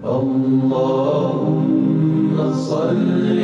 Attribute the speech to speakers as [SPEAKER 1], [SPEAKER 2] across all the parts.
[SPEAKER 1] اللهم صل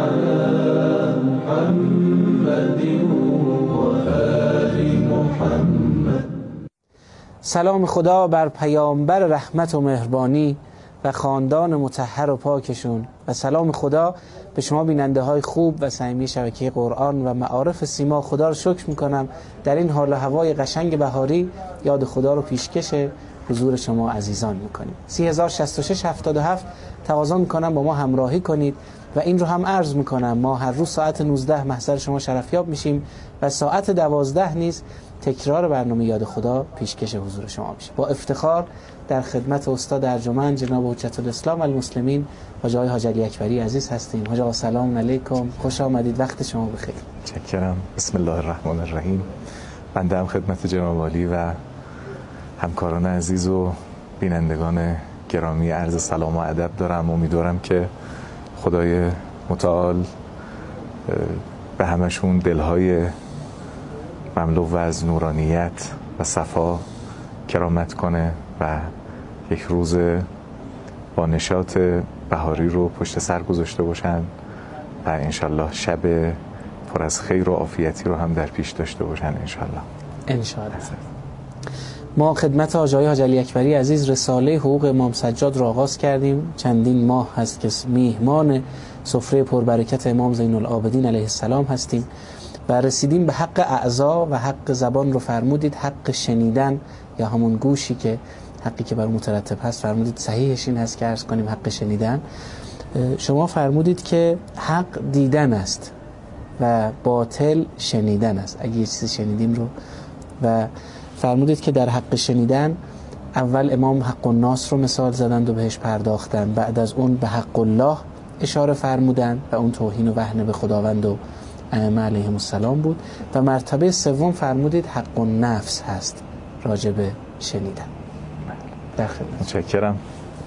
[SPEAKER 1] على محمد و آل محمد.
[SPEAKER 2] سلام خدا بر پیامبر رحمت و مهربانی و خاندان مطهر و پاکشون و سلام خدا به شما بیننده های خوب و صمیمی شبکه قرآن و معارف سیما. خدا رو شکر میکنم در این حال و هوای قشنگ بهاری یاد خدا رو پیشکش حضور شما عزیزان میکنیم. 306677 تقاضا میکنم با ما همراهی کنید و این رو هم عرض میکنم ما هر روز ساعت 19 محضر شما شرفیاب میشیم و ساعت 12 نیز تکرار برنامه یاد خدا پیشکش حضور شما میشه. با افتخار در خدمت استاد ارجمند جناب حجت الاسلام المسلمین حاج آقای حاج علی اکبری عزیز هستیم. حاج آقا سلام علیکم، خوش آمدید، وقت شما بخیر.
[SPEAKER 3] متشکرم. بسم الله الرحمن الرحیم. بنده هم خدمت جناب عالی و همکاران عزیز و بینندگان گرامی عرض سلام و ادب دارم. امیدوارم که خدای متعال به همشون دلهای مملو از نورانیت و صفا کرامت کنه و یک روز با نشاط بهاری رو پشت سر گذاشته باشن و انشالله شب پر از خیر و عافیتی رو هم در پیش داشته باشن انشالله.
[SPEAKER 2] ما خدمت حاج آقای حاج علی اکبری عزیز رساله حقوق امام سجاد را آغاز کردیم. چندین ماه هست که میهمان سفره پربرکت امام زین العابدین علیه السلام هستیم و رسیدیم به حق اعضا و حق زبان رو فرمودید. حق شنیدن یا همون گوشی که حقی که بر مترتب هست فرمودید صحیحش این هست که عرض کنیم حق شنیدن. شما فرمودید که حق دیدن است و باطل شنیدن است. اگه یه چیزی شنیدیم رو و فرمودید که در حق شنیدن اول امام حق الناس رو مثال زدند و بهش پرداختن، بعد از اون به حق الله اشاره فرمودند و اون توهین و وهن به خداوند و ائمه علیهم السلام بود و مرتبه سوم فرمودید حق النفس هست راجع به شنیدن. در خدمت.
[SPEAKER 3] متشکرم.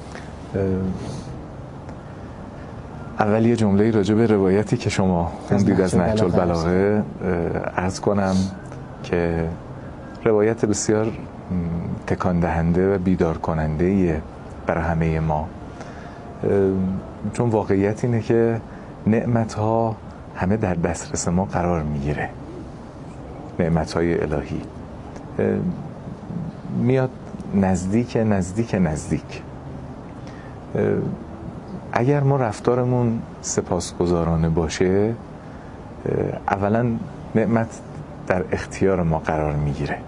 [SPEAKER 3] اول یه جمله راجع به روایتی که شما خوندید از نهج البلاغه عرض کنم که روایت بسیار تکان دهنده و بیدار کننده برای همه ما، چون واقعیت اینه که نعمت ها همه در دسترس ما قرار میگیره. نعمت های الهی میاد نزدیک. اگر ما رفتارمون سپاسگزارانه باشه اولا نعمت در اختیار ما قرار میگیره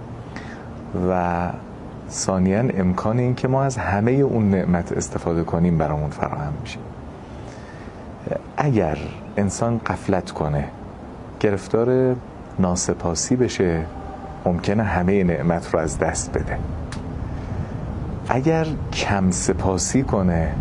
[SPEAKER 3] و ثانیاً امکان این که ما از همه اون نعمت استفاده کنیم برامون فراهم میشه. اگر انسان غفلت کنه، گرفتار ناسپاسی بشه، ممکنه همه نعمت رو از دست بده. اگر کم سپاسی کنه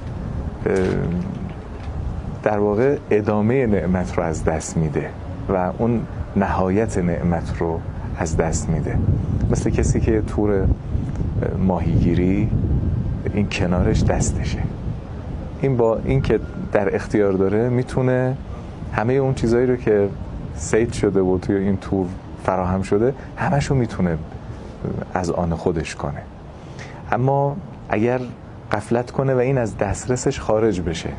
[SPEAKER 3] در واقع ادامه نعمت رو از دست میده و اون نهایت نعمت رو از دست میده. مثل کسی که تور ماهیگیری این کنارش دستشه، این با این که در اختیار داره میتونه همه اون چیزایی رو که صید شده و توی این تور فراهم شده همشو میتونه از آن خودش کنه. اما اگر غفلت کنه و این از دسترسش خارج بشه،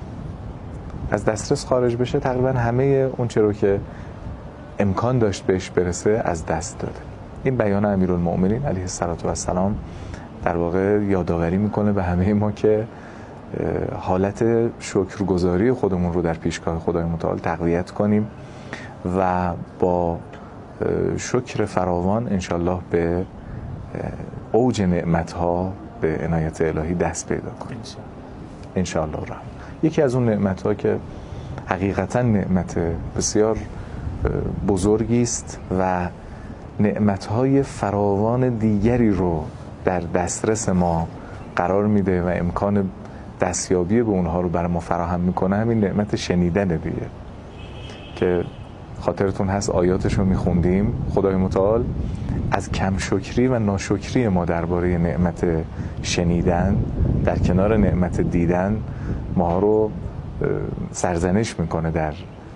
[SPEAKER 3] تقریبا همه اون چیزی رو که امکان داشت بهش برسه از دست داده. این بیان امیرالمؤمنین علیه السلام در واقع یادآوری میکنه به همه ما که حالت شکرگزاری خودمون رو در پیشگاه خدای متعال تقویت کنیم و با شکر فراوان انشالله به اوج نعمتها به عنایت الهی دست پیدا کنیم انشالله. یکی از اون نعمتها که حقیقتا نعمت بسیار بزرگی است و نعمتهای فراوان دیگری رو در دسترس ما قرار میده و امکان دستیابی به اونها رو برای ما فراهم میکنه، همین نعمت شنیدنه دیگه که خاطرتون هست آیاتش رو میخوندیم. خدای متعال از کم شکری و ناشکری ما درباره نعمت شنیدن در کنار نعمت دیدن ما رو سرزنش میکنه در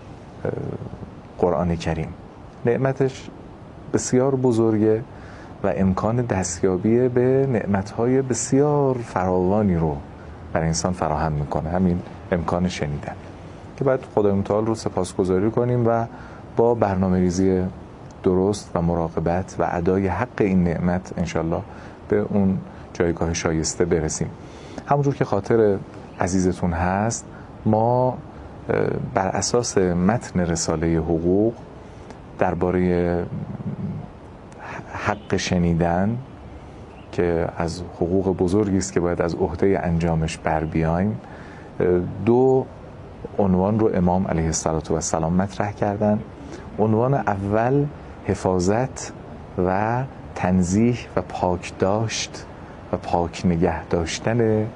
[SPEAKER 3] قرآن کریم. نعمتش بسیار بزرگه و امکان دستیابی به نعمتهای بسیار فراوانی رو برای انسان فراهم میکنه، همین امکان شنیدن، که باید خدای متعال رو سپاسگزاری کنیم و با برنامه‌ریزی درست و مراقبت و ادای حق این نعمت انشالله به اون جایگاه شایسته برسیم. همونجور که خاطر عزیزتون هست، ما بر اساس متن رساله حقوق درباره حق شنیدن که از حقوق بزرگی است که باید از عهده انجامش بر بیایم، 2 عنوان رو امام علیه السلام مطرح کردن. عنوان اول حفاظت و تنزیه و پاک داشت و پاک نگه داشتن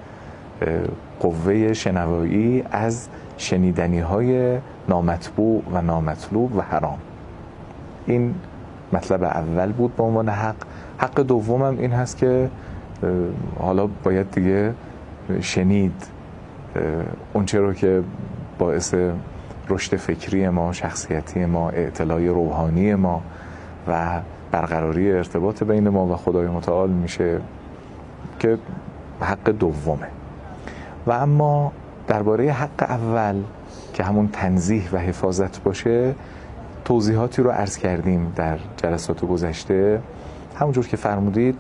[SPEAKER 3] قوه شنوایی از شنیدنی های نامطبوع و نامطلوب و حرام. این مطلب اول بود به عنوان حق. حق دومم این هست که حالا باید دیگه شنید اونچه رو که باعث رشد فکری ما، شخصیتی ما، اطلاع روحانی ما و برقراری ارتباط بین ما و خدای متعال میشه، که حق دومه. و اما درباره حق اول که همون تنزیه و حفاظت باشه، توضیحاتی رو عرض کردیم در جلسات گذشته. همونجور که فرمودید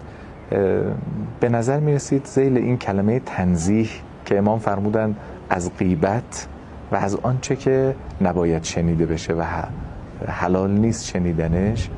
[SPEAKER 3] به نظر میرسید ذیل این کلمه تنزیه که امام فرمودن از غیبت و از آنچه که نباید شنیده بشه و حلال نیست شنیدنش،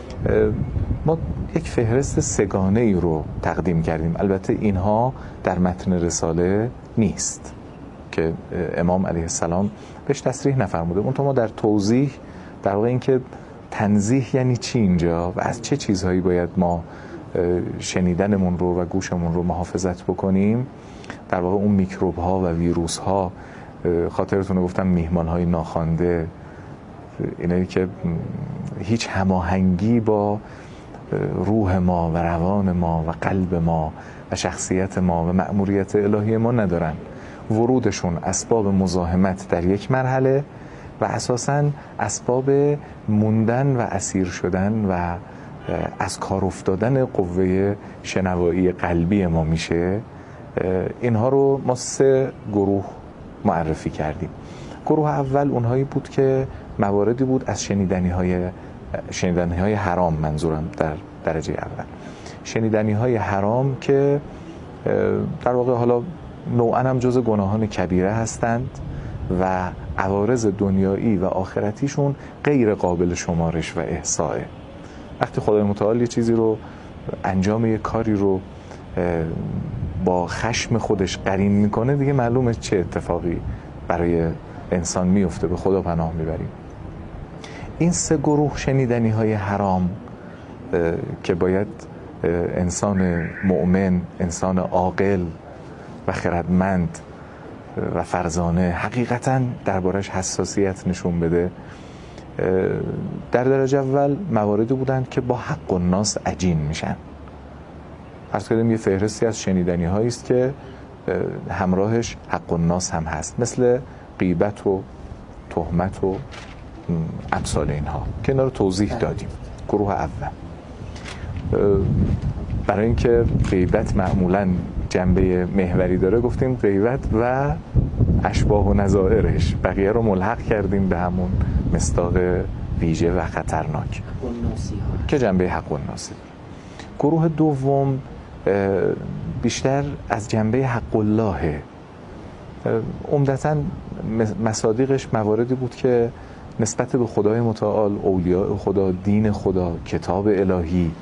[SPEAKER 3] ما یک فهرست سگانه ای رو تقدیم کردیم. البته اینها در متن رساله نیست که امام علیه السلام بهش تصریح نفرموده. اون تو ما در توضیح در واقع این که تنزیه یعنی چی اینجا و از چه چیزهایی باید ما شنیدنمون رو و گوشمون رو محافظت بکنیم، در واقع اون میکروب ها و ویروس ها، خاطرتون رو گفتم میهمان های ناخوانده، اینایی که هیچ هماهنگی با روح ما و روان ما و قلب ما و شخصیت ما و مأموریت الهی ما ندارن. ورودشون اسباب مزاحمت در یک مرحله و اساساً اسباب موندن و اسیر شدن و از کار افتادن قوه شنوایی قلبی ما میشه. اینها رو ما 3 گروه معرفی کردیم. گروه اول اونهایی بود که مواردی بود از شنیدنی های حرام، منظورم در درجه اول شنیدنی های حرام که در واقع حالا نوعاً هم جز گناهان کبیره هستند و عوارض دنیایی و آخرتیشون غیر قابل شمارش و احصائه. وقتی خدای متعال یه چیزی رو انجام یه کاری رو با خشم خودش قرین میکنه، دیگه معلومه چه اتفاقی برای انسان میفته. به خدا پناه میبریم. این 3 گروه شنیدنی های حرام که باید انسان مؤمن، انسان عاقل و خردمند و فرزانه حقیقتاً دربارش حساسیت نشون بده، در درجه اول مواردی بودند که با حق الناس عجین میشن. عرض کردیم یه فهرستی از شنیدنی هایی است که همراهش حق الناس هم هست، مثل غیبت و تهمت و امثال اینها که اینا رو توضیح دادیم. گروه اول، برای اینکه غیبت معمولاً جنبه محوری داره، گفتیم غیبت و اشباح و نظائرش، بقیه رو ملحق کردیم به همون مصداق ویژه و خطرناک که جنبه حق الناسی. گروه دوم بیشتر از جنبه حق الله، عمدتاً مصادیقش مواردی بود که نسبت به خدای متعال، اولیاء خدا، دین خدا، کتاب الهی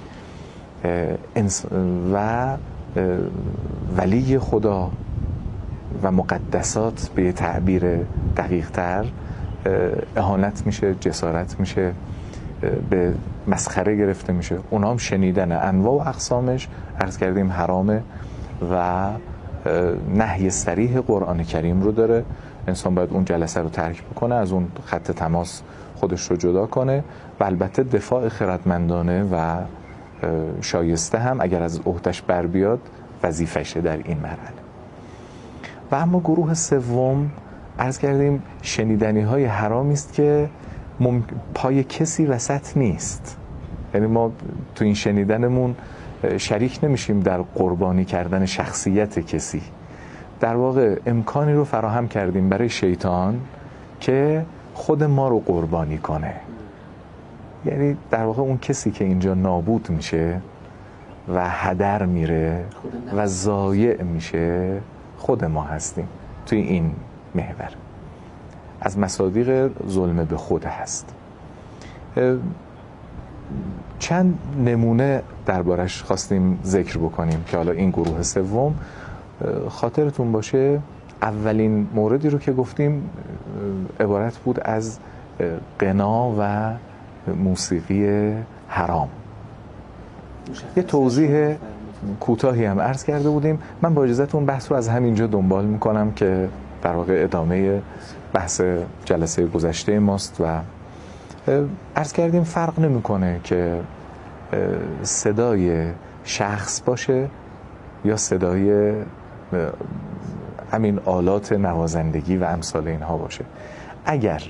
[SPEAKER 3] و ولی خدا و مقدسات به تعبیر دقیق تر اهانت میشه، جسارت میشه، به مسخره گرفته میشه. اونا هم شنیدن انواع و اقسامش عرض کردیم حرامه و نهی صریح قرآن کریم رو داره. انسان باید اون جلسه رو ترک بکنه، از اون خط تماس خودش رو جدا کنه و البته دفاع خردمندانه و شایسته هم اگر از عهدش بر بیاد وظیفشه در این مرحله. و اما گروه سوم عرض کردیم شنیدنی های حرامی است که پای کسی وسط نیست، یعنی ما تو این شنیدنمون شریک نمیشیم در قربانی کردن شخصیت کسی، در واقع امکانی رو فراهم کردیم برای شیطان که خود ما رو قربانی کنه. یعنی در واقع اون کسی که اینجا نابود میشه و هدر میره و ضایع میشه خود ما هستیم توی این محور. از مصادیق ظلم به خود هست. چند نمونه دربارش خواستیم ذکر بکنیم که حالا این گروه سوم خاطرتون باشه اولین موردی رو که گفتیم عبارت بود از غنا و موسیقی حرام. یه توضیح کوتاهی هم عرض کرده بودیم. من با اجازهتون بحث رو از همینجا دنبال میکنم که در واقع ادامه بحث جلسه گذشته ماست و عرض کردیم فرق نمیکنه که صدای شخص باشه یا صدای همین آلات نوازندگی و امثال اینها باشه. اگر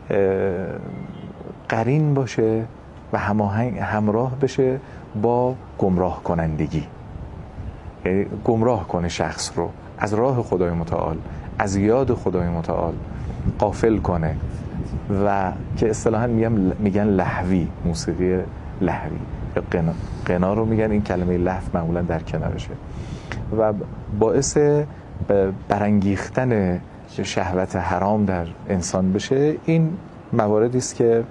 [SPEAKER 3] قرین باشه و همراه بشه با گمراه کنندگی، یعنی گمراه کنه شخص رو از راه خدای متعال، از یاد خدای متعال غافل کنه و که اصطلاحاً میگن لهوی، موسیقی لهوی یا غنا رو میگن، این کلمه لهو معمولا در کنارشه و باعث برانگیختن شهوت حرام در انسان بشه. این مواردی است که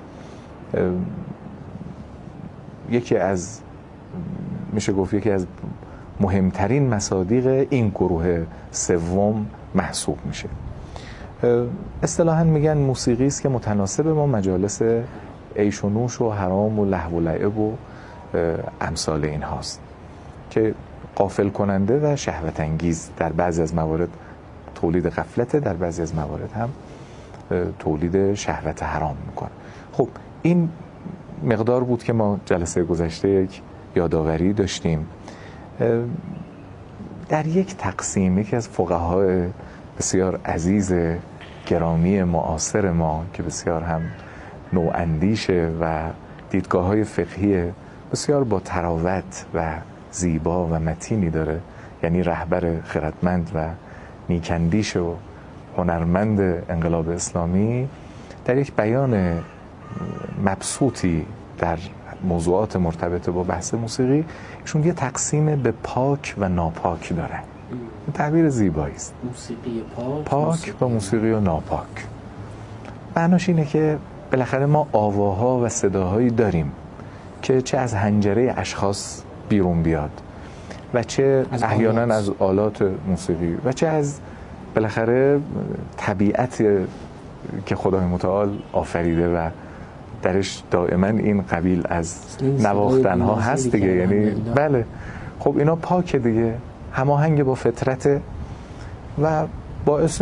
[SPEAKER 3] میشه گفت یکی از مهمترین مصادیق این گروه سوم محسوب میشه. اصطلاحاً میگن موسیقی است که متناسب با مجالس عیش و نوش و حرام و لهو و لعب و امثال این هاست که غافل کننده و شهوت انگیز، در بعضی از موارد تولید غفلته، در بعضی از موارد هم تولید شهوت حرام میکنه. خب این مقدار بود که ما جلسه گذشته یک یادآوری داشتیم. در یک تقسیم یکی از فقهای بسیار عزیز گرامی معاصر ما که بسیار هم نواندیشه و دیدگاه‌های فقهی بسیار با تراوت و زیبا و متینی داره، یعنی رهبر خردمند و نیکندیش و هنرمند انقلاب اسلامی، در یک بیان مبسوطی در موضوعات مرتبط با بحث موسیقی ایشون یه تقسیم به پاک و ناپاک داره. این تعبیر زیبایی است.
[SPEAKER 2] موسیقی
[SPEAKER 3] پاک و موسیقی و ناپاک. معناش اینه که بالاخره ما آواها و صداهایی داریم که چه از حنجره اشخاص بیرون بیاد و چه احیانا از آلات موسیقی و چه از بالاخره طبیعت که خدای متعال آفریده و درش دائما این قبیل از نواختن ها هست دیگه. یعنی بله، خب اینا پاکه دیگه، هماهنگ با فطرت و باعث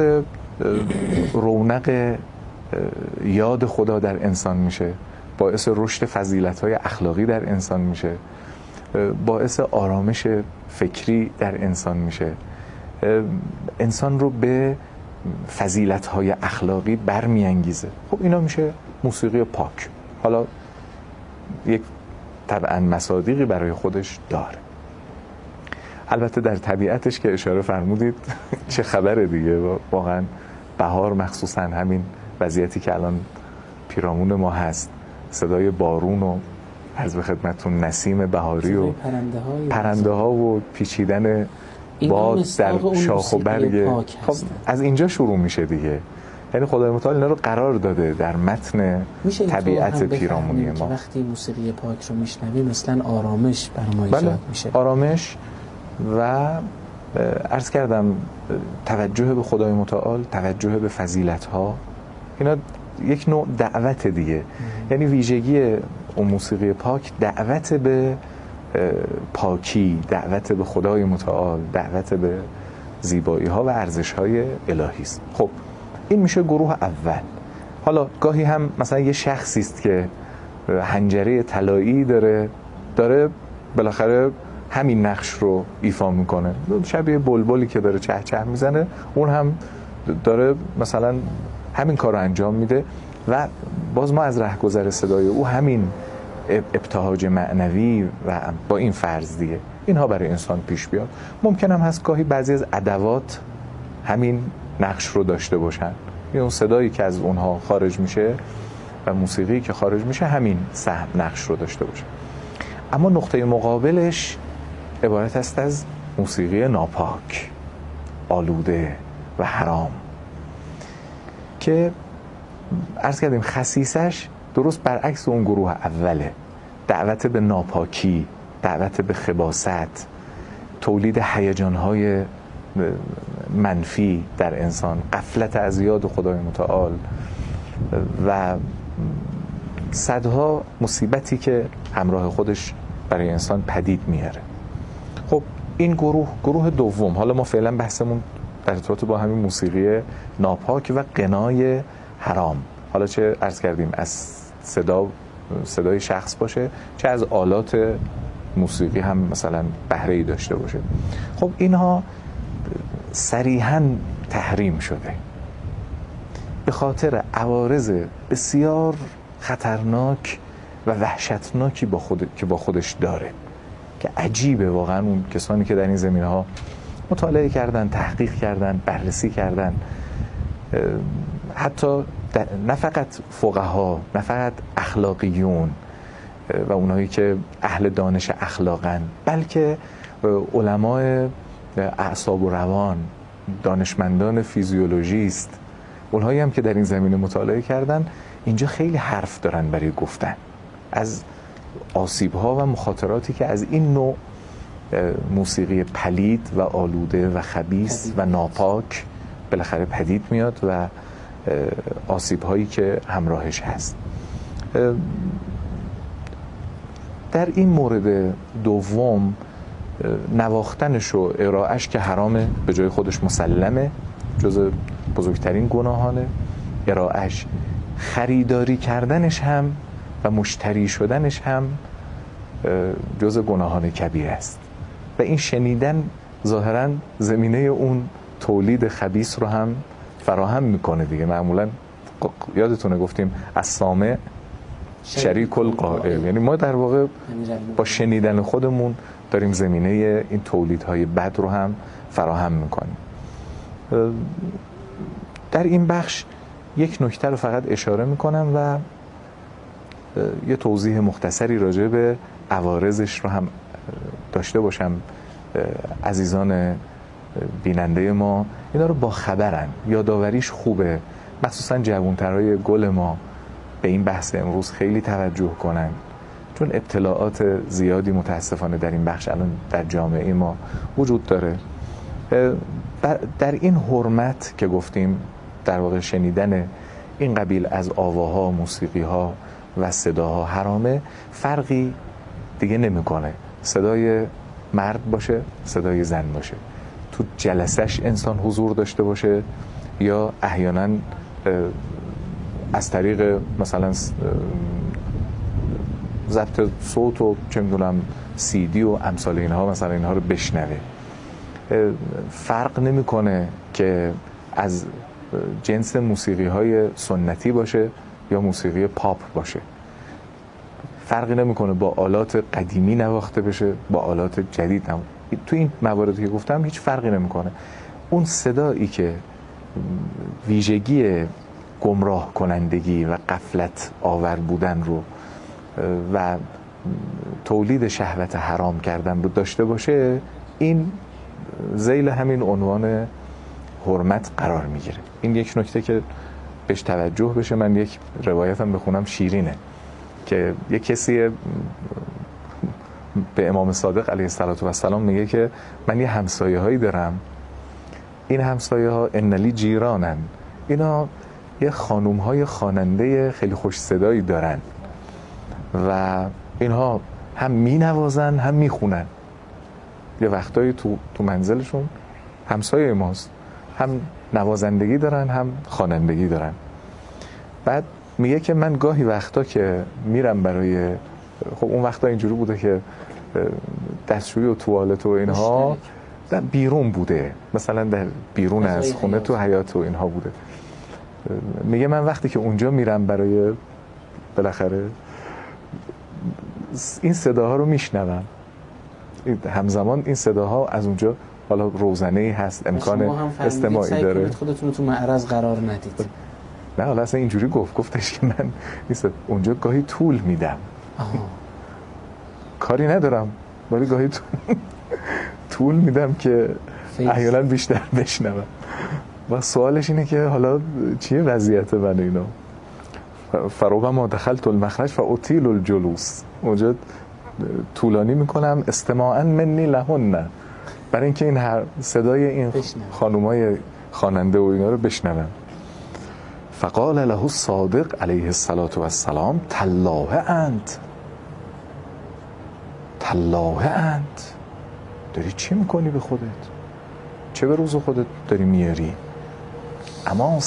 [SPEAKER 3] رونق یاد خدا در انسان میشه، باعث رشد فضیلت‌های اخلاقی در انسان میشه، باعث آرامش فکری در انسان میشه، انسان رو به فضیلت‌های اخلاقی برمیانگیزه. خب اینا میشه موسیقی پاک. حالا یک طبعا مصادیقی برای خودش داره، البته در طبیعتش که اشاره فرمودید چه خبره دیگه. واقعا بهار مخصوصا همین وضعیتی که الان پیرامون ما هست، صدای بارون و عرض به خدمتتون نسیم بهاری و پرنده ها و پیچیدن باد در شاخ و برگ، خب از اینجا شروع میشه دیگه. یعنی خدای متعال اینا رو قرار داده در متن طبیعت پیرامونی ما.
[SPEAKER 2] وقتی موسیقی پاک رو میشنویم مثلا آرامش بر ما ایجاد میشه.
[SPEAKER 3] آرامش و عرض کردم توجه به خدای متعال، توجه به فضیلت‌ها، اینا یک نوع دعوت دیگه. یعنی ویژگی اون موسیقی پاک دعوت به پاکی، دعوت به خدای متعال، دعوت به زیبایی‌ها و ارزش‌های الهی است. خب این میشه گروه اول. حالا گاهی هم مثلا یه شخصی است که حنجره طلایی داره بالاخره همین نقش رو ایفا میکنه، شبیه بلبلی که داره چه چه میزنه، اون هم داره مثلا همین کار رو انجام میده و باز ما از رهگذر صدای او همین ابتهاج معنوی و با این فرض دیگه اینها برای انسان پیش بیاد. ممکن هم هست گاهی بعضی از ادوات همین نقش رو داشته باشن. اون صدایی که از اونها خارج میشه و موسیقی که خارج میشه همین سهم نقش رو داشته باشه. اما نقطه مقابلش عبارت است از موسیقی ناپاک، آلوده و حرام، که عرض کردیم خصیصش درست برعکس اون گروه اوله. دعوت به ناپاکی، دعوت به خباثت، تولید هیجان‌های منفی در انسان، غفلت از یاد خدای متعال و صدها مصیبتی که همراه خودش برای انسان پدید میاره. خب این گروه دوم، حالا ما فعلا بحثمون در ارتباط با همین موسیقی ناپاک و غنای حرام، حالا چه عرض کردیم از صدای شخص باشه، چه از آلات موسیقی هم مثلا بهره‌ای داشته باشه. خب اینها صریحاً تحریم شده به خاطر عوارض بسیار خطرناک و وحشتناکی که با خودش داره، که عجیبه واقعا. اون کسانی که در این زمینه‌ها مطالعه کردن، تحقیق کردن، بررسی کردن، حتی نه فقط فقها، نه فقط اخلاقیون و اونایی که اهل دانش اخلاقن، بلکه علمای اعصاب و روان، دانشمندان فیزیولوژیست، اونهایی هم که در این زمینه مطالعه کردن، اینجا خیلی حرف دارن برای گفتن از آسیب‌ها و مخاطراتی که از این نوع موسیقی پلید و آلوده و خبیث و ناپاک بالاخره پدید میاد و آسیب‌هایی که همراهش هست. در این مورد دوم، نواختنش و ارائهش که حرامه، به جای خودش مسلمه، جز بزرگترین گناهانه. ارائهش، خریداری کردنش هم و مشتری شدنش هم جز گناهان کبیر است و این شنیدن ظاهراً زمینه اون تولید خبیث رو هم فراهم میکنه دیگه. معمولاً یادتونه گفتیم السامع شریک القائل، یعنی ما در واقع با شنیدن خودمون داریم زمینه این تولیدهای بد رو هم فراهم میکنیم. در این بخش یک نکته رو فقط اشاره میکنم و یه توضیح مختصری راجع به عوارضش رو هم داشته باشم. عزیزان بیننده ما اینا رو با خبرن، یاداوریش خوبه، مخصوصا جوانترهای گل ما به این بحث امروز خیلی توجه کنن، چون ابتلاعات زیادی متاسفانه در این بخش الان در جامعه ما وجود داره. در این حرمت که گفتیم، در واقع شنیدن این قبیل از آواها، موسیقیها و صداها حرامه، فرقی دیگه نمیکنه صدای مرد باشه، صدای زن باشه، تو جلسش انسان حضور داشته باشه یا احیانا از طریق مثلا ضبط صوت و چه میدونم سی دی و امثال اینها مثلا اینها رو بشنوه. فرق نمیکنه که از جنس موسیقی های سنتی باشه یا موسیقی پاپ باشه. فرقی نمیکنه با آلات قدیمی نواخته بشه با آلات جدید تو این مواردی که گفتم هیچ فرقی نمیکنه. اون صدایی که ویژگی گمراه کنندگی و غفلت آور بودن رو و تولید شهوت حرام کردن رو داشته باشه، این ذیل همین عنوان حرمت قرار میگیره. این یک نکته که بهش توجه بشه. من یک روایتم بخونم، شیرینه، که یک کسی به امام صادق علیه السلام میگه که من یه همسایه هایی دارم، این همسایه ها انلی جیرانن، اینا یه خانوم های خواننده خیلی خوش صدایی دارن و اینها هم می نوازن هم می خونن. یه وقتایی تو منزلشون همسایه ماست، هم نوازندگی دارن هم خوانندگی دارن. بعد میگه که من گاهی وقتا که میرم برای، خب اون وقتا اینجوری بوده که دستشویی و توالت و اینها در بیرون بوده، مثلا در بیرون از خونه تو حیاط و اینها بوده. میگه من وقتی که اونجا میرم برای بالاخره این صداها رو میشنوم، همزمان این صداها از اونجا حالا روزنه‌ای هست، امکان استماعی
[SPEAKER 2] سعی
[SPEAKER 3] داره.
[SPEAKER 2] کنید خودتون رو تو معرض قرار ندید.
[SPEAKER 3] نه حالا اصلا اینجوری گفتش که من نیست اونجا گاهی طول میدم. کاری ندارم ولی گاهی طول میدم که احیانا بیشتر بشنوم. و سوالش اینه که حالا چیه وضعیت من اینا؟ فربما دخلت المخرج فاطیل الجلوس، اونجا طولانی میکنم استماعا منی لهن، برای اینکه این صدای این خانومای خواننده و اینا رو بشنوم. فقال له الصادق علیه السلام تالله انت، تالله انت، داری چی میکنی به خودت؟ چه به روز خودت داری میاری؟ اما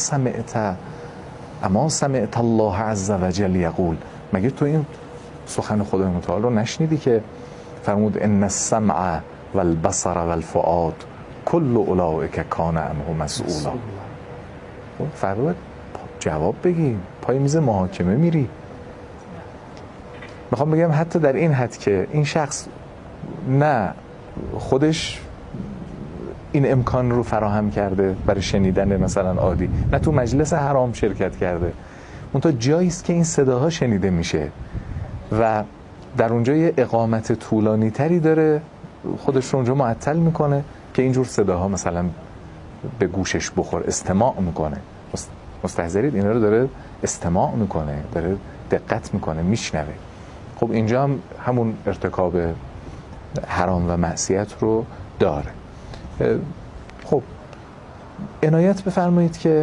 [SPEAKER 3] سمعت الله عز وجل یقول، مگه تو این سخن خدای متعال رو نشنیدی که فرمود ان السمع والبصر والفؤاد کل اولئک کان عنه مسئولا. فرمود جواب بگی، پای میز محاکمه میری. میخوام بگم حتی در این حد که این شخص نه خودش این امکان رو فراهم کرده برای شنیدن مثلا عادی، نه تو مجلس حرام شرکت کرده، منتها جایی است که این صداها شنیده میشه و در اونجا یه اقامت طولانی تری داره، خودش رو اونجا معطل میکنه که اینجور صداها مثلا به گوشش بخور، استماع میکنه. مستحضرید اینا رو داره استماع میکنه، داره دقت میکنه، میشنوه. خب اینجا هم همون ارتکاب حرام و معصیت رو داره. خب عنایت بفرمایید که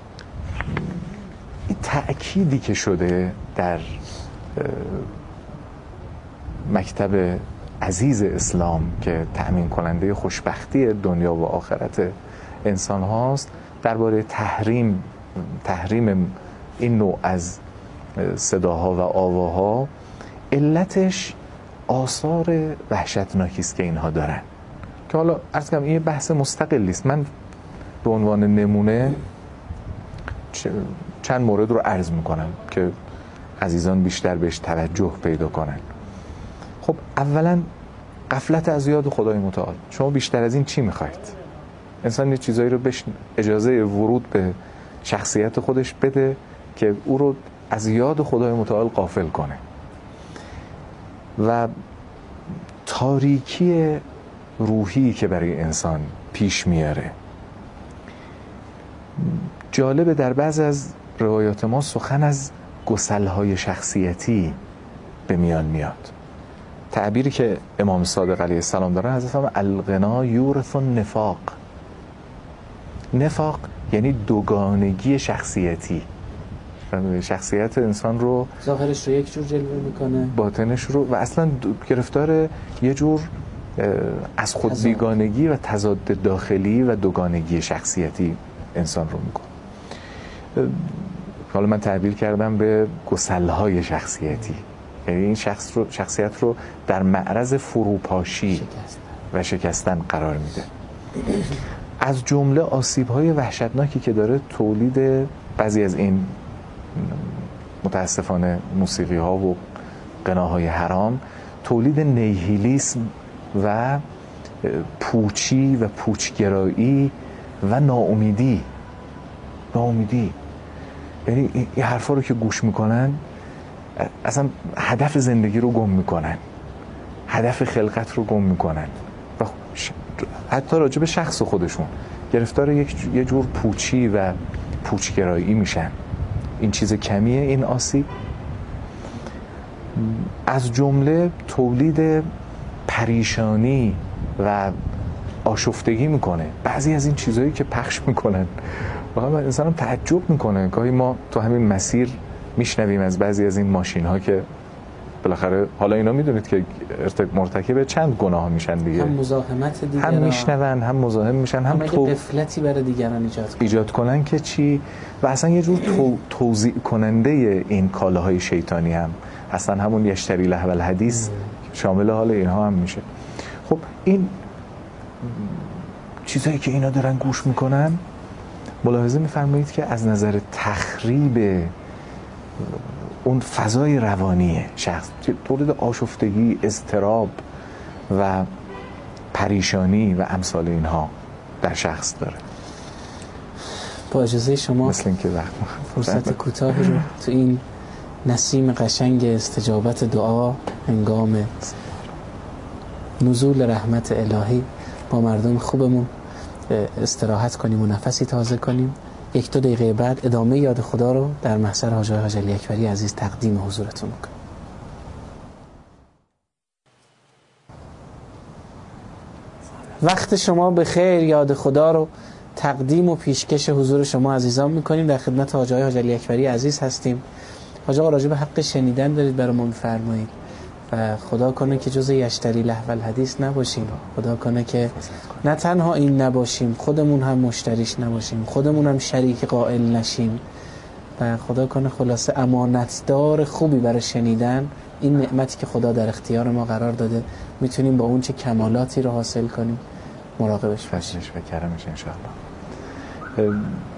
[SPEAKER 3] این تأکیدی که شده در مکتب عزیز اسلام که تأمین کننده خوشبختی دنیا و آخرت انسان هاست درباره تحریم این نوع از صداها و آواها، علتش آثار وحشتناکی است که اینها دارن که حالا عرض کنم این بحث مستقلی است. من به عنوان نمونه چند مورد رو عرض میکنم که عزیزان بیشتر بهش توجه پیدا کنن. خب اولا غفلت از یاد خدای متعال. شما بیشتر از این چی میخواید؟ انسان یه چیزایی رو اجازه ورود به شخصیت خودش بده که او رو از یاد خدای متعال غافل کنه و تاریکی روحی که برای انسان پیش میاره. جالبه در بعض از روایات ما سخن از گسل‌های شخصیتی به میان میاد. تعبیری که امام صادق علیه السلام دارن حضرت فرمودن الغنا یورث النفاق. نفاق یعنی دوگانگی شخصیتی، شخصیت انسان رو
[SPEAKER 2] ظاهرش رو یک جور جلوه میکنه،
[SPEAKER 3] باطنش رو، و اصلا گرفتار یه جور از خود بیگانگی و تضاد داخلی و دوگانگی شخصیتی انسان رو میکنه. حالا من تعبیر کردم به گسل‌های شخصیتی، یعنی این شخصیت رو در معرض فروپاشی و شکستن قرار میده. از جمله آسیب‌های وحشتناکی که داره تولید بعضی از این متاسفانه موسیقی‌ها و غناهای حرام، تولید نیهیلیسم و پوچی و پوچگرایی و ناامیدی. یعنی این حرفا رو که گوش میکنن اصلا هدف زندگی رو گم میکنن، هدف خلقت رو گم میکنن و حتی راجع به شخص خودشون گرفتار یه جور پوچی و پوچگرایی میشن. این چیز کمیه این آسیب. از جمله تولید پریشانی و آشفتگی میکنه. بعضی از این چیزهایی که پخش میکنن واقعا انسانم تعجب میکنه. گاهی ما تو همین مسیر میشنویم از بعضی از این ماشین ها که بالاخره حالا اینا میدونید که مرتکب چند گناه میشن دیگه،
[SPEAKER 2] هم مزاحمت دیگران،
[SPEAKER 3] هم میشنون، هم مزاحم میشن، هم
[SPEAKER 2] غفلتی برای دیگران
[SPEAKER 3] ایجاد کنن که چی، و اصلا یه جور توزیع کننده این کالاهای شیطانی هم اصلا همون یشتری لهو الحدیث شامل حال اینها هم میشه. خب این چیزایی که اینا دارن گوش میکنن، ملاحظه میفرمایید که از نظر تخریب اون فضای روانی شخص، تولید آشفتگی، اضطراب و پریشانی و امثال اینها در شخص داره.
[SPEAKER 2] با اجازه شما
[SPEAKER 3] مثل اینکه
[SPEAKER 2] فرصت کوتاهی رو تو این نسیم قشنگ استجابت دعا هنگام نزول رحمت الهی با مردم خوبمون استراحت کنیم و نفسی تازه کنیم. 1-2 دقیقه بعد ادامه یاد خدا رو در محضر حاج آقای حاج علی اکبری عزیز تقدیم حضورتون میکنم. وقت شما به خیر. یاد خدا رو تقدیم و پیشکش حضور شما عزیزان میکنیم. در خدمت حاج آقای حاج علی اکبری عزیز هستیم. حاج آقا راجع به حق شنیدن دارید برامون می‌فرمایید و خدا کنه که جز یشتری لهو الحدیث نباشیم. خدا کنه که نه تنها این نباشیم، خودمون هم مشتریش نباشیم، خودمون هم شریک قائل نشیم و خدا کنه خلاصه امانتدار خوبی برای شنیدن. این نعمتی که خدا در اختیار ما قرار داده میتونیم با اون چه کمالاتی رو حاصل کنیم مراقبش باشیم.
[SPEAKER 3] و کرمش انشاءالله.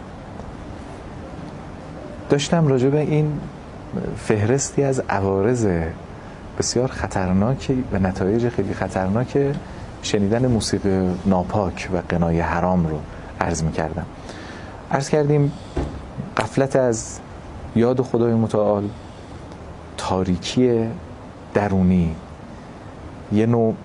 [SPEAKER 3] داشتم راجع به این فهرستی از عوارض بسیار خطرناک و نتایج خیلی خطرناک شنیدن موسیقی ناپاک و غنای حرام رو عرض می‌کردم. عرض کردیم غفلت از یاد خدای متعال، تاریکی درونی، یه نوع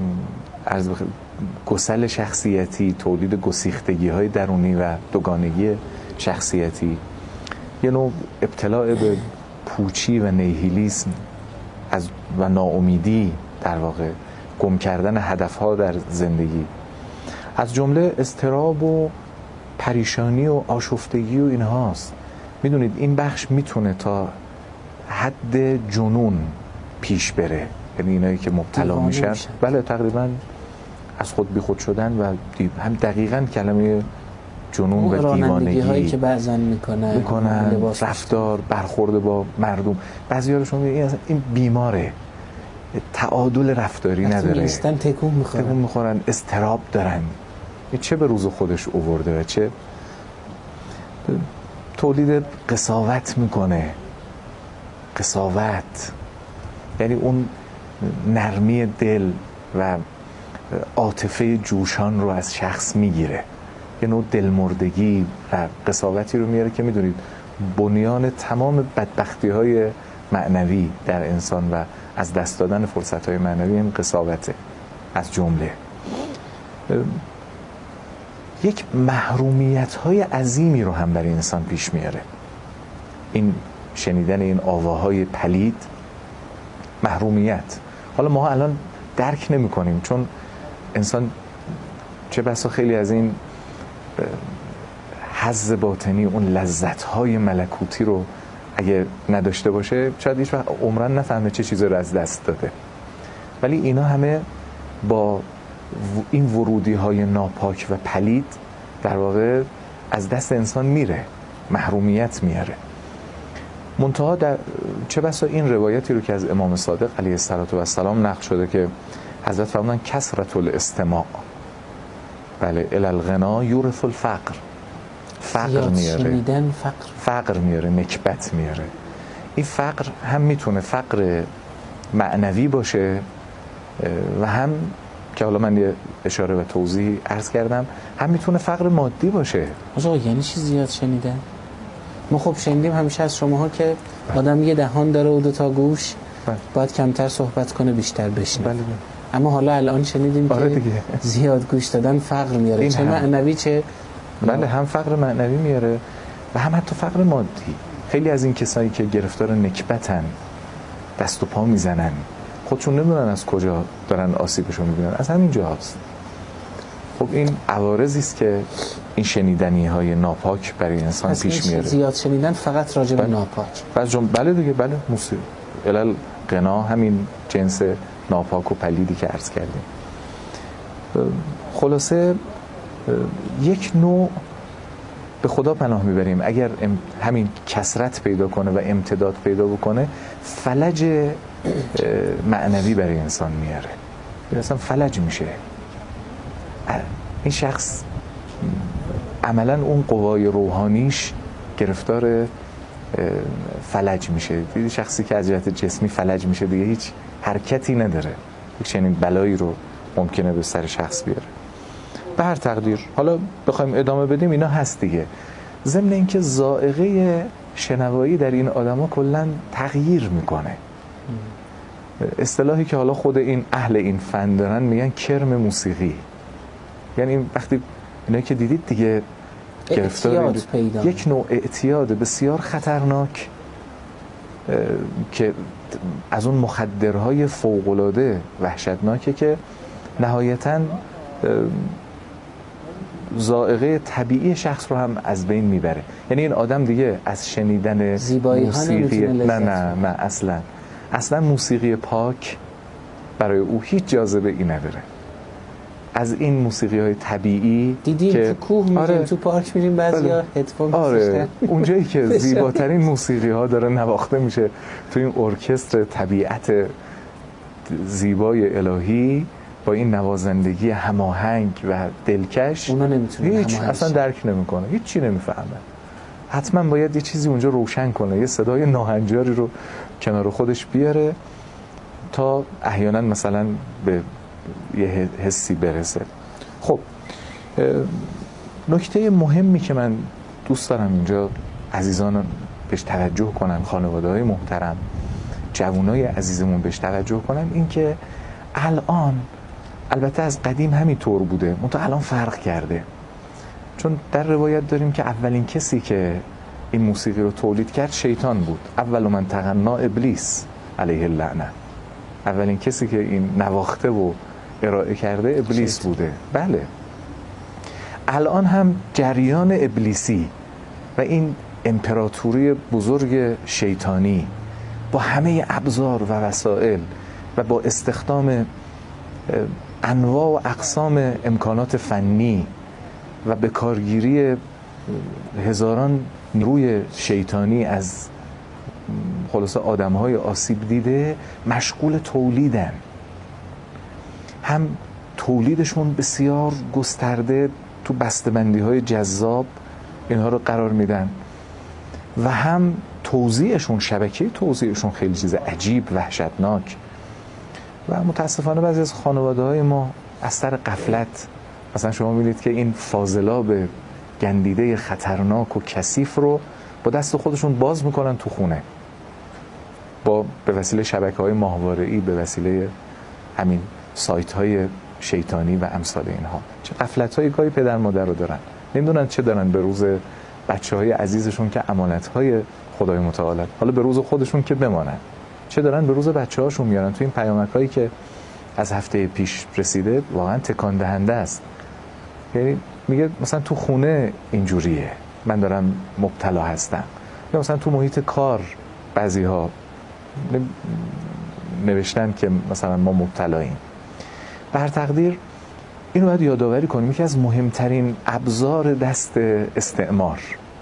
[SPEAKER 3] گسل شخصیتی، تولید گسیختگی‌های درونی و دوگانگی شخصیتی، یه نوع ابتلاع به پوچی و نیهیلیسم و ناامیدی، در واقع گم کردن هدفها در زندگی، از جمله اضطراب و پریشانی و آشفتگی و اینهاست. میدونید این بخش میتونه تا حد جنون پیش بره، یعنی اینایی که مبتلا میشن بله تقریبا از خود بی خود شدن و هم دقیقاً کلمه جنون و دیوانگی
[SPEAKER 2] هایی که بعضن میکنن
[SPEAKER 3] رفتار برخورد با مردم، بعضی‌هاشون این بیماره، تعادل رفتاری نداره،
[SPEAKER 2] تکون
[SPEAKER 3] میخورن، اضطراب دارن. چه به روز خودش آورده و چه تولید قساوت میکنه. قساوت یعنی اون نرمی دل و عاطفه جوشان رو از شخص میگیره، یه نوع دلمردگی و قساوتی رو میاره که میدونید بنیان تمام بدبختی‌های معنوی در انسان و از دست دادن فرصت‌های معنوی هم قساوته از جمله. یک محرومیت‌های عظیمی رو هم برای انسان پیش میاره این شنیدن این آواهای پلید. محرومیت حالا ما الان درک نمی کنیم چون انسان چه بسا خیلی از این حظ باطنی، اون لذت‌های ملکوتی رو اگه نداشته باشه شاید هیچ وقت عمرن نفهمه چه چیزی رو از دست داده. ولی اینا همه با این ورودی‌های ناپاک و پلید در واقع از دست انسان میره، محرومیت میاره. منتها در چه بسا این روایتی رو که از امام صادق علیه السلام نقل شده که حضرت فرمودن کثرت الاستماع بله الی الغنا یورث الفقر، فقر میاره، فقر میاره، نکبت میاره. این فقر هم میتونه فقر معنوی باشه و هم که حالا من یه اشاره و توضیح عرض کردم هم میتونه فقر مادی باشه.
[SPEAKER 2] آقا یعنی چی زیاد شنیدن؟ ما خب شنیدیم همیشه از شماها که آدم یه دهان داره و 2 گوش، باید کمتر صحبت کنه بیشتر بشنه.
[SPEAKER 3] بله.
[SPEAKER 2] اما حالا الان شنیدیم که زیاد گوش دادن فقر میاره، چه معنوی چه
[SPEAKER 3] بله هم فقر معنوی میاره و هم حتی فقر مادی. خیلی از این کسایی که گرفتار نکبتن، دست و پا میزنن، خودشون نمیدونن از کجا دارن آسیبشون میبینن، از همین جاست. خب این عوارضی است که این شنیدنی های ناپاک برای انسان پیش میاره.
[SPEAKER 2] زیاد شنیدن فقط راجع به ناپاک.
[SPEAKER 3] بله دیگه، بله موسیقی علل غنا همین جنس ناپاک و پلیدی که عرض کردیم. خلاصه یک نوع به خدا پناه میبریم اگر همین کثرت پیدا کنه و امتداد پیدا بکنه، فلج معنوی برای انسان میاره، اصلا فلج میشه. این شخص عملا اون قوای روحانیش گرفتار فلج میشه. دیدی شخصی که از جهت جسمی فلج میشه دیگه هیچ حرکتی نداره، یک چنین بلایی رو ممکنه به سر شخص بیاره. به هر تقدیر حالا بخوایم ادامه بدیم اینا هست دیگه. ضمن اینکه ذائقه شنوایی در این آدما کلا تغییر میکنه. اصطلاحی که حالا خود این اهل این فن دارن میگن کرم موسیقی. یعنی وقتی اینا که دیدید دیگه گرفتار یک نوع اعتیاد بسیار خطرناک که از اون مخدرهای فوق‌العاده وحشتناکه که نهایتاً ذائقه طبیعی شخص رو هم از بین میبره. یعنی این آدم دیگه از شنیدن موسیقی نه اصلا موسیقی پاک برای او هیچ جاذبه ای نداره. از این موسیقی های طبیعی
[SPEAKER 2] دیدیم که تو کوه میریم تو پارک میریم بعضیا هدفون
[SPEAKER 3] اونجایی که زیباترین موسیقی ها داره نواخته میشه تو این ارکستر طبیعت زیبای الهی با این نوازندگی هماهنگ و دلکش،
[SPEAKER 2] اونا نمیتونه
[SPEAKER 3] هیچ اصلا درک نمیکنه، هیچ چی نمیفهمه. حتما باید یه چیزی اونجا روشن کنه، یه صدای ناهنجاری رو کنار خودش بیاره تا احیانا مثلا به یه حسی برسه. خب نکته مهمی که من دوست دارم اینجا عزیزان بهش توجه کنن، خانواده‌های محترم، جوانای عزیزمون بهش توجه کنن، این که الان البته از قدیم همینطور بوده منتها الان فرق کرده. چون در روایت داریم که اولین کسی که این موسیقی رو تولید کرد شیطان بود. اول من تغنا ابلیس علیه اللعنه. اولین کسی که این نواخته و ارائه کرده ابلیس بوده. بله. الان هم جریان ابلیسی و این امپراتوری بزرگ شیطانی با همه ابزار و وسایل و با استخدام انواع و اقسام امکانات فنی و به کارگیری هزاران نیروی شیطانی از خلاصه آدم‌های آسیب دیده مشغول تولیدن. هم تولیدشون بسیار گسترده تو بسته‌بندی‌های جذاب اینها رو قرار میدن و هم توزیعشون، شبکه توزیعشون خیلی چیز عجیب وحشتناک. و متاسفانه بعضی از خانواده‌های ما از سر غفلت مثلا شما می‌بینید که این فاضلاب گندیده خطرناک و کثیف رو با دست خودشون باز میکنن تو خونه، به وسیله شبکه‌های ماهواره‌ای، به وسیله همین سایت‌های شیطانی و امثال اینها. چه غفلت‌های گاهی پدر مادر رو دارن، نمیدونن چه دارن به روز بچه‌های عزیزشون که امانت‌های خدای متعال، حالا به روز خودشون که بمانن، چه دارن به روز بچه‌هاشون میارن. تو این پیامک‌هایی که از هفته پیش رسیده واقعا تکان دهنده است. یعنی میگه مثلا تو خونه اینجوریه، من دارم مبتلا هستم، یا مثلا تو محیط کار بعضی‌ها نوشتن که مثلا ما مبتلاییم. به هر تقدیر اینو باید یادآوری کنیم، یکی از مهمترین ابزار دست استعمار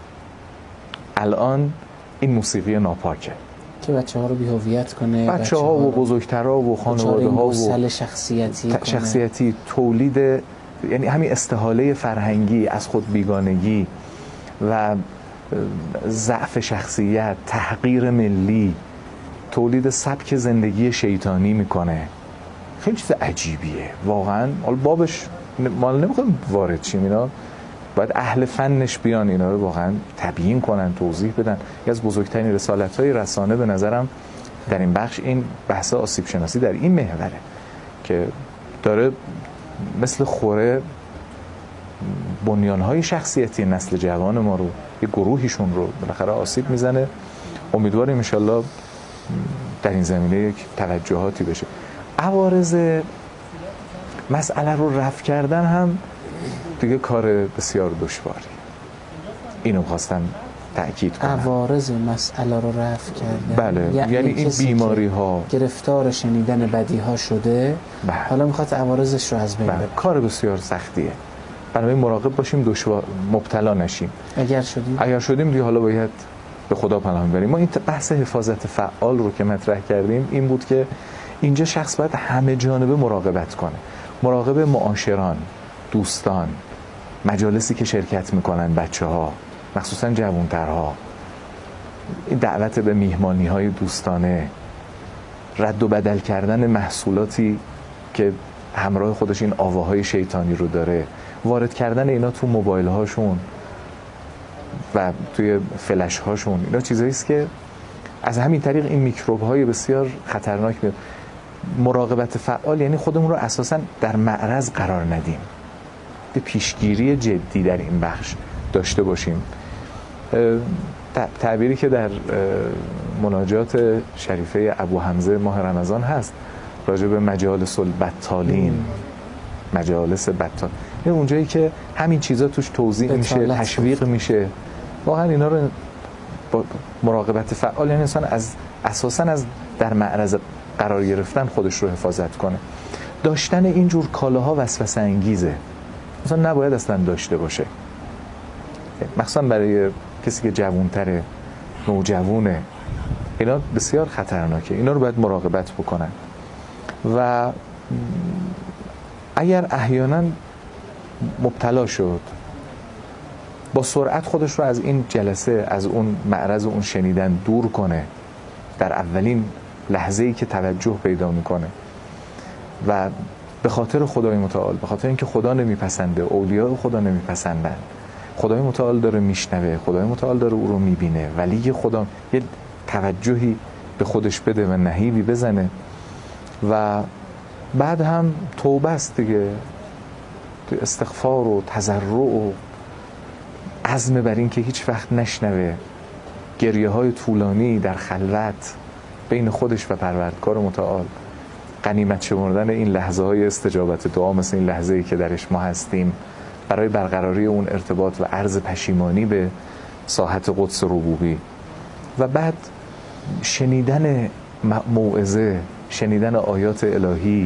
[SPEAKER 3] الان این موسیقی ناپاکه
[SPEAKER 2] که بچه‌ها رو بی‌هویت کنه،
[SPEAKER 3] بچه‌ها و بزرگترها و خانواده‌ها و
[SPEAKER 2] شخصیتی
[SPEAKER 3] تولید، یعنی همین استحاله فرهنگی، از خود بیگانگی و ضعف شخصیت، تحقیر ملی، تولید سبک زندگی شیطانی میکنه. خیلی چیز عجیبیه واقعا. حالا بابش ما نمیخوایم وارد شیم، اینا باید اهل فنش بیان اینا رو واقعا تبیین کنن، توضیح بدن. یکی از بزرگترین رسالت‌های رسانه به نظرم در این بخش این بحث آسیب شناسی در این محوره که داره مثل خوره بنیان‌های شخصیتی نسل جوان ما رو، یه گروهیشون رو بالاخره آسیب میزنه. امیدواریم ان شاءالله در این زمینه یک توجهاتی بشه. عوارض مسئله رو رفع کردن هم دیگه کار بسیار دشواری. اینو خواستم تأکید کنم.
[SPEAKER 2] عوارض مسئله رو رفع کردن،
[SPEAKER 3] بله، یعنی این بیماری ها
[SPEAKER 2] گرفتار شنیدن بدی ها شده،
[SPEAKER 3] بله.
[SPEAKER 2] حالا میخواد عوارضش رو از بین ببره.
[SPEAKER 3] کار بسیار سختیه، بنابراین مراقب باشیم مبتلا نشیم. اگر شدیم دیگه حالا باید به خدا پناه ببریم. ما این بحث حفاظت فعال رو که مطرح کردیم این بود که اینجا شخص باید همه جانبه مراقبت کنه. مراقب معاشران، دوستان، مجالسی که شرکت میکنن بچه‌ها، مخصوصا جوانترها، این دعوت به میهمانی‌های دوستانه، رد و بدل کردن محصولاتی که همراه خودش این آواهای شیطانی رو داره، وارد کردن اینا تو موبایل هاشون و توی فلش هاشون، اینا چیزایی است که از همین طریق این میکروب های بسیار خطرناک میاد. مراقبت فعال یعنی خودمون رو اساساً در معرض قرار ندیم، به پیشگیری جدی در این بخش داشته باشیم. تعبیری که در مناجات شریفه ابو حمزه ماه رمضان هست راجع به مجالس البطالین، مجالس بطال، این اونجایی که همین چیزا توش توضیح میشه، تشویق میشه. واقعا اینا رو با مراقبت فعال یعنی انسان اساساً از در معرض قرار گرفتن خودش رو حفاظت کنه. داشتن اینجور کالاها وسوسه انگیزه، مثلا نباید اصلا داشته باشه، مخصوصا برای کسی که جوانتره، نوجوانه، اینا بسیار خطرناکه، اینا رو باید مراقبت بکنن. و اگر احیانا مبتلا شد، با سرعت خودش رو از این جلسه، از اون معرض اون شنیدن دور کنه در اولین لحظه‌ای که توجه پیدا میکنه و به خاطر خدای متعال، به خاطر اینکه خدا نمیپسنده، اولیاء خدا نمیپسندن، خدای متعال داره میشنوه، خدای متعال داره او رو میبینه، ولی خدا یه توجهی به خودش بده و نهیبی بزنه. و بعد هم توبه است دیگه، استغفار و تضرع و عزم بر این که هیچ وقت نشنوه، گریه های طولانی در خلوت بین خودش و پروردگار متعال، غنیمت شمردن این لحظه های استجابت دعا، مثل این لحظه‌ای که درش ما هستیم، برای برقراری اون ارتباط و عرض پشیمانی به ساحت قدس ربوبی. و بعد شنیدن موعظه، شنیدن آیات الهی،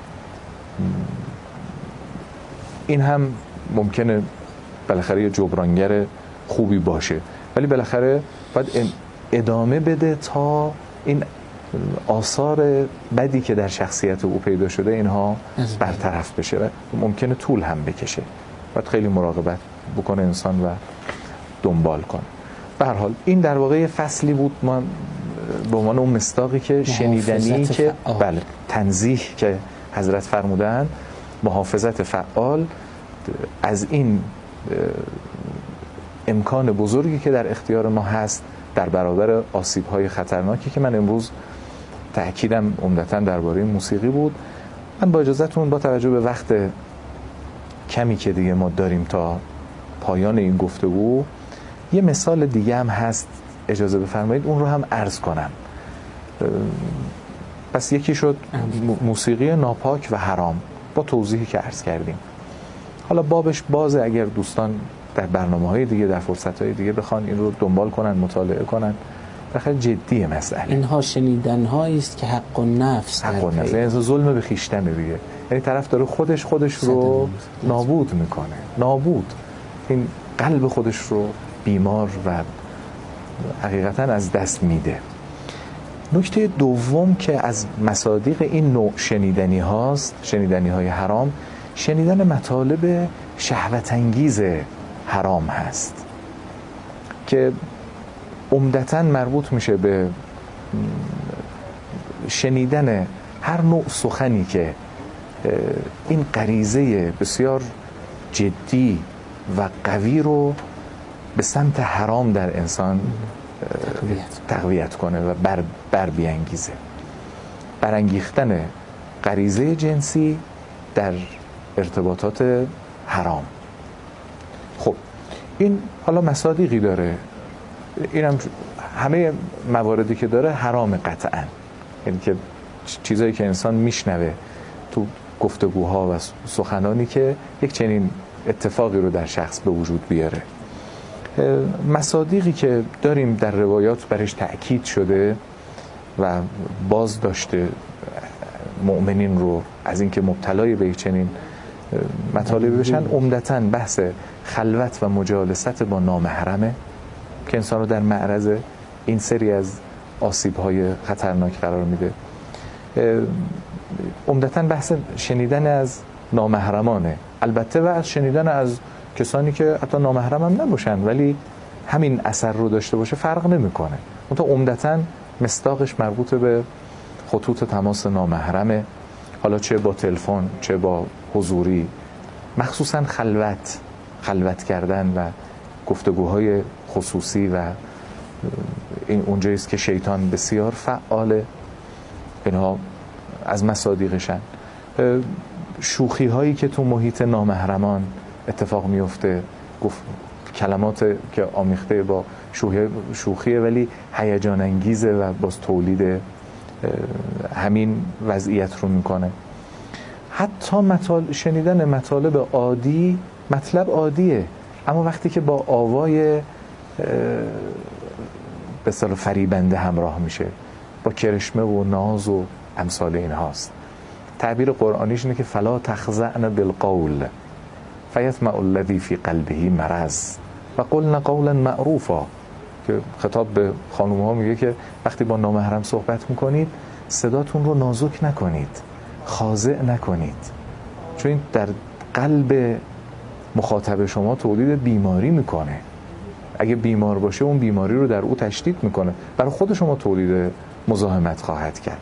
[SPEAKER 3] این هم ممکنه بالاخره یه جبرانگر خوبی باشه، ولی بالاخره باید ادامه بده تا این آثار بدی که در شخصیت او پیدا شده اینها برطرف بشه و ممکنه طول هم بکشه. باید خیلی مراقبت بکنه انسان و دنبال کنه. به هر حال این در واقع فصلی بود ما به عنوان اون مصداقی که شنیدنی که بله تنزیه که حضرت فرمودن، محافظت فعال از این امکان بزرگی که در اختیار ما هست در برابر آسیب‌های خطرناکی که من امروز تأکیدم عمدتاً درباره موسیقی بود. من با اجازهتون با توجه به وقت کمی که دیگه ما داریم تا پایان این گفتگو، یه مثال دیگه هم هست، اجازه بفرمایید اون رو هم عرض کنم. پس یکی شد موسیقی ناپاک و حرام با توضیحی که عرض کردیم. حالا بابش بازه، اگر دوستان در برنامه‌های دیگه، در فرصت‌های دیگه بخوان این رو دنبال کنن، مطالعه کنن، بخاطر جدیه مسئله.
[SPEAKER 2] اینها شنیدن‌هایی است که حق النفس،
[SPEAKER 3] یعنی ظلم به خویشتن دیگه، یعنی طرف داره خودش رو نابود میکنه، نابود، این قلب خودش رو بیمار و حقیقتاً از دست میده. نکته دوم که از مصادیق این نوع شنیدنی هاست، شنیدنی های حرام، شنیدن مطالب شهوت انگیز حرام هست که عمدتاً مربوط میشه به شنیدن هر نوع سخنی که این غریزه بسیار جدی و قوی رو به سمت حرام در انسان تقویت کنه و بر بیانگیزه. برانگیختن غریزه جنسی در ارتباطات حرام. خب این حالا مصادیقی داره، اینم همه مواردی که داره حرام قطعاً، یعنی که چیزایی که انسان میشنوه تو گفتگوها و سخنانی که یک چنین اتفاقی رو در شخص به وجود بیاره. مصادیقی که داریم در روایات برش تأکید شده و باز داشته مؤمنین رو از اینکه مبتلای به چنین مطالب بشن، عمدتاً بحث خلوت و مجالست با نامحرمه که انسان رو در معرض این سری از آسیب‌های خطرناک قرار میده. عمدتاً بحث شنیدن از نامحرمانه، البته و از شنیدن از کسانی که حتی نامحرم هم نباشن ولی همین اثر رو داشته باشه فرق نمیکنه. اون تا عمدتاً مصداقش مربوط به خطوط تماس نامحرمه حالا چه با تلفن چه با حضوری، مخصوصا خلوت کردن و گفتگوهای خصوصی و این اونجایی است که شیطان بسیار فعاله. اینها از مصادیقشن. شوخی هایی که تو محیط نامحرمان اتفاق میفته، کلمات که آمیخته با شوخیه ولی هیجان انگیزه و باز تولید همین وضعیت رو میکنه. حتی شنیدن مطالب عادی، مطلب عادیه، اما وقتی که با آوای به اصطلاح فریبنده همراه میشه، با کرشمه و ناز و امثال این هاست. تعبیر قرآنیش اینه که فلا تخضعن بالقول فیطمع الذی فی قلبه مرض و قلن قولا معروفا، که خطاب به خانوم ها میگه که وقتی با نامحرم صحبت میکنید صداتون رو نازک نکنید، خاضع نکنید، چون این در قلب مخاطب شما تولید بیماری میکنه. اگه بیمار باشه اون بیماری رو در او تشدید میکنه، برای خود شما تولید مزاحمت خواهد کرد.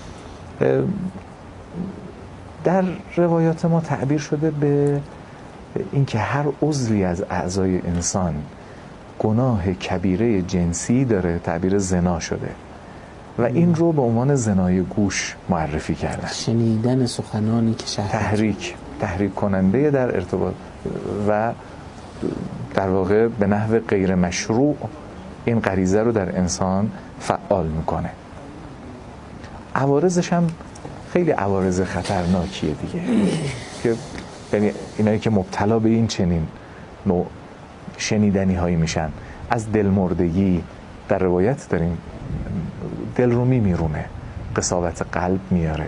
[SPEAKER 3] در روایات ما تعبیر شده به اینکه هر عضوی از اعضای انسان گناه کبیره جنسی داره، تعبیر زنا شده و این رو به عنوان زنای گوش معرفی کردن.
[SPEAKER 2] شنیدن سخنانی که
[SPEAKER 3] تحریک کننده در ارتباط و در واقع به نحو غیر مشروع این غریزه رو در انسان فعال میکنه. عوارضش هم خیلی عوارض خطرناکیه دیگه، که یعنی اینایی که مبتلا به این چنین نوع شنیدنی هایی میشن، از دلمردگی در روایت داریم، دل رو میرونه، قساوت قلب میاره،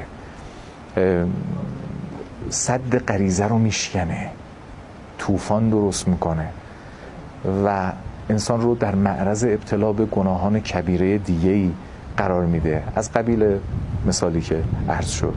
[SPEAKER 3] سد غریزه رو میشکنه، طوفان درست میکنه و انسان رو در معرض ابتلا به گناهان کبیره دیگه‌ای قرار میده، از قبیل مثالی که عرض شد.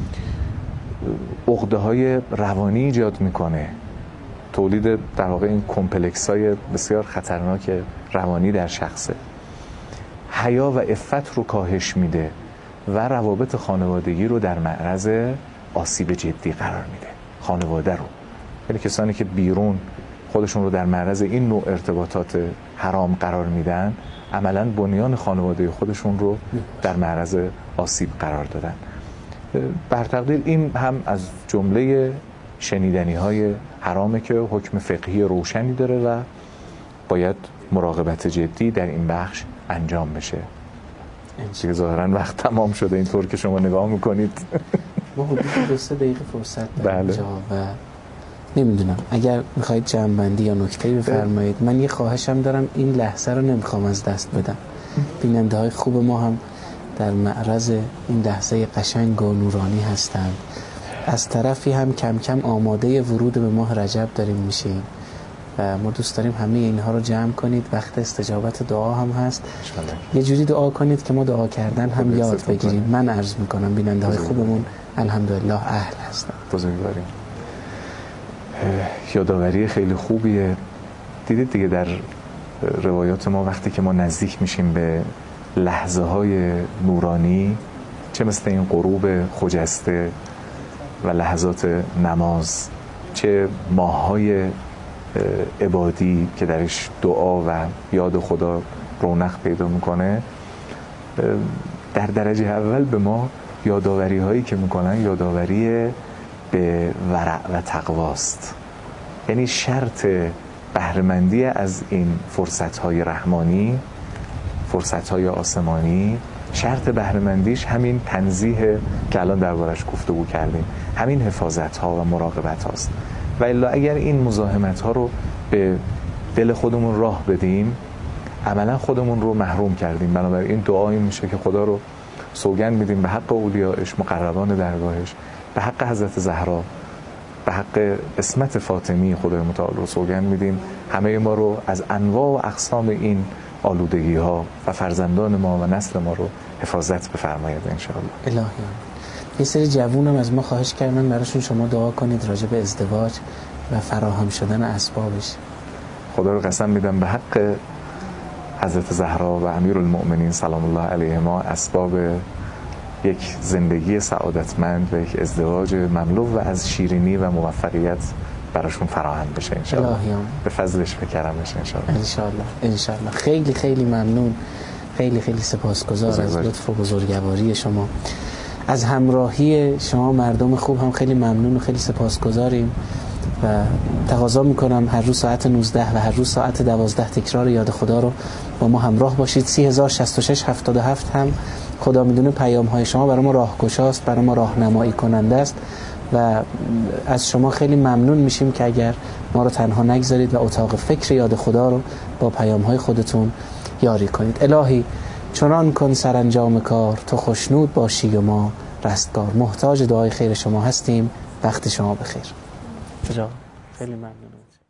[SPEAKER 3] عقده‌های روانی ایجاد میکنه، تولید در واقع این کمپلکس‌های بسیار خطرناک روانی در شخصه. حیا و عفت رو کاهش میده و روابط خانوادگی رو در معرض آسیب جدی قرار میده. خانواده رو، یعنی کسانی که بیرون خودشون رو در معرض این نوع ارتباطات حرام قرار میدن، عملاً بنیان خانواده خودشون رو در معرض آسیب قرار دادن. بر تقدیر این هم از جمله شنیدنی های حرامه که حکم فقهی روشنی داره و باید مراقبت جدی در این بخش انجام بشه. دیگه ظاهراً وقت تمام شده اینطور که شما نگاه میکنید.
[SPEAKER 2] ما حدود 2-3 دقیقه فرصت داریم اینجا و نمیدونم اگر میخواید جمع‌بندی یا نکته‌ای بفرمایید. من یه خواهشم دارم، این لحظه رو نمیخوام از دست بدم. بیننده های خوب ما هم در معرض این لحظه قشنگ و نورانی هستند. از طرفی هم کم کم آماده ورود به ماه رجب داریم میشیم و ما دوست داریم همه اینها رو جمع کنید. وقت استجابت دعا هم هست، یه جوری دعا کنید که ما دعا کردن هم یاد بگیریم. من عرض میکنم بیننده های خوبمون الحمدلله اهل هستن.
[SPEAKER 3] بزرگواریم. یادآوری خیلی خوبیه. دیدید دیگه در روایات ما وقتی که ما نزدیک میشیم به لحظه های نورانی، چه مثل این غروب خجسته و لحظات نماز، چه ماه‌های عبادی که درش دعا و یاد خدا رونق پیدا میکنه، در درجه اول به ما یادآوری هایی که میکنن یادآوری به ورع و تقواست. یعنی شرط بهره‌مندی از این فرصت‌های رحمانی، فرصت‌های آسمانی، شرط بهره‌مندیش همین تنزیه که الان دربارش گفتگو کردیم، همین حفاظت‌ها و مراقبت هاست. و الا اگر این مزاحمت‌ها رو به دل خودمون راه بدیم، عملا خودمون رو محروم کردیم. بنابراین دعایی میشه که خدا رو سوگند میدیم به حق اولیاءش، مقربان درگاهش، به حق حضرت زهرا، به حق اسمت فاطمی خدای متعال رو سوگند میدیم همه ما رو از انواع و اقسام این آلودگی ها و فرزندان ما و نسل ما رو حفاظت بفرماید انشاءالله.
[SPEAKER 2] الهی. یه سری جوونم از ما خواهش کردن براشون شما دعا کنید راجع به ازدواج و فراهم شدن اسبابش.
[SPEAKER 3] خدا رو قسم میدم به حق حضرت زهرا و امیرالمؤمنین سلام الله علیهما اسباب یک زندگی سعادتمند و یک ازدواج مملو و از شیرینی و موفقیت براشون فراهم بشه انشاءالله. به فضلش و کرمش
[SPEAKER 2] انشاءالله. خیلی خیلی ممنون، خیلی خیلی سپاسگزار از لطف و بزرگواری شما، از همراهی شما مردم خوب هم خیلی ممنون و خیلی سپاسگزاریم و تقاضا میکنم هر روز ساعت 19 و هر روز ساعت 12 تکرار یاد خدا رو با ما همراه باشید. 3066 77 هم خدا میدونه پیام های شما برای ما راهگشاست، برای ما راهنمایی کننده است و از شما خیلی ممنون میشیم که اگر ما رو تنها نگذارید و اتاق فکر یاد خدا رو با پیام های خودتون یاری کنید. الهی چنان کن سرانجام کار تو خوشنود باشی و ما رستگار. محتاج دعای خیر شما هستیم. وقت شما بخیر. خیلی ممنون.